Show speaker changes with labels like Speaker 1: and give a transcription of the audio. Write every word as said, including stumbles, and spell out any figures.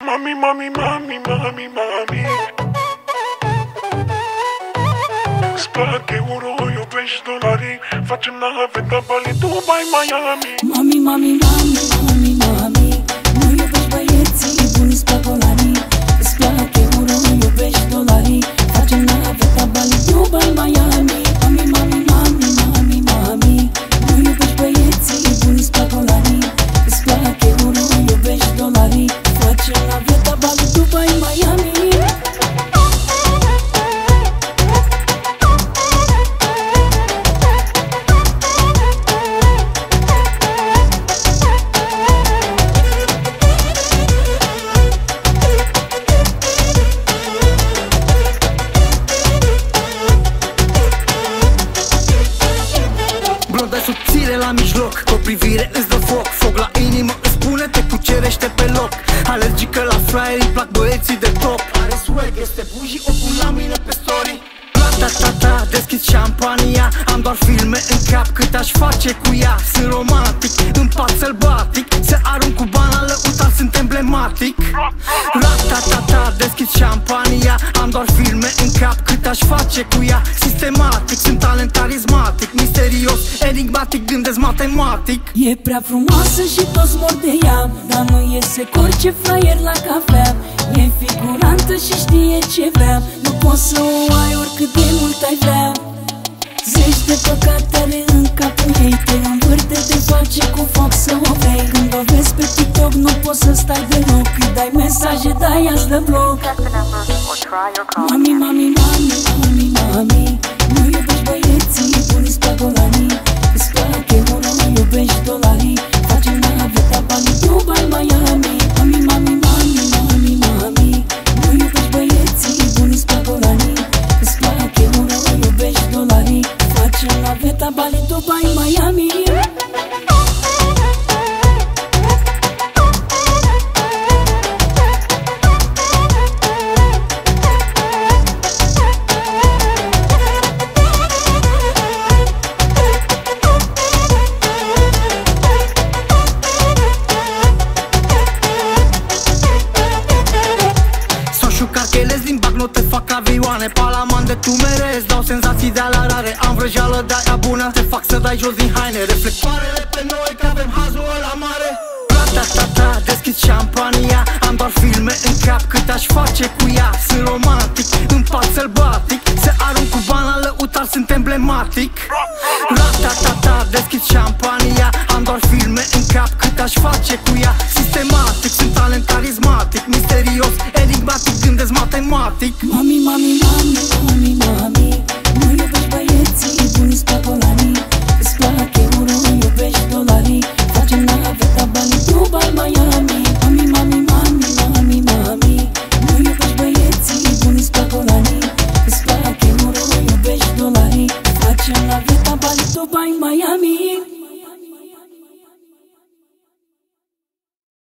Speaker 1: mami, mami, mami, mami, mami. Îți plac euro, iubești dolari. Facem naveta Bali, Dubai, Miami.
Speaker 2: Mami, mami, mami, mami, mami. Nu iubești băieții buni, îți plac golanii. Îți plac euro, iubești dolari. Facem naveta Bali, Dubai, Miami. Mami, mami, mami, mami, mami. Nu iubești băieții buni, îți plac golanii. Îți plac euro, iubești dolari. Facem naveta Bali, Dubai, Miami.
Speaker 3: Blondă subțire la mijloc, cu o privire îți dă foc. Foc la inimă îți spune, te cucerește pe loc. Alergică la fraieri, îi plac băieții de top. Are swag, este buji, o pun la mine pe story. Ta-ta-ta, deschid șampania. Am doar filme în cap, cât aș face cu ea. Sunt romantic, în pat sălbatic. Se arunc cu bani la lăutar, sunt emblematic. Ra-ta-ta-ta, deschid șampania. Am doar filme în cap, cât aș face cu ea. Sistematic, sunt talent carismatic. Misterios, enigmatic, gândesc matematic.
Speaker 2: E prea frumoasă și toți mor de ea, dar nu iese cu orice fraier la cafea. E figurantă și știe ce vrea. Nu poți să o ai oricât de mult ai vrea. Zeci de păcate are în capul ei. Te învârte, te face cu foc să o vrei. Când o vezi pe TikTok nu poți să stai deloc. Îi dai mesaje, dai ea-ți dă bloc. Mami, mami, mami, mami, mami. Nu iubești băieții buni, îți plac golanii. Îți plac euro, iubești dolarii. Facem naveta Bali, Dubai, Miami. Mami, mami, mami, mami, mami. Nu iubești băieții buni, îți plac golanii. Îți plac euro, iubești dolarii. Facem naveta Bali, Dubai, Miami.
Speaker 3: Carchelezi din bac, nu te fac avioane. Palaman de tu merezi, dau senzații de alarare. Am vrăjeală de aia bună, te fac să dai jos din haine. Reflectoarele pe noi, că avem hazul ăla mare. Ta-ta-ta, deschid șampania. Am doar filme în cap, cât aș face cu ea. Sunt romantic, în pat sălbatic. Se arunc cu bani la lăutar, sunt emblematic. Ta-ta-ta, deschid șampania. Am doar filme în cap, cât aș face cu ea. Sistematic, sunt talent carismatic. Misterios, enigmatic, gândesc matematic.
Speaker 2: Mami, mami, mami, mami, mami. Nu iubești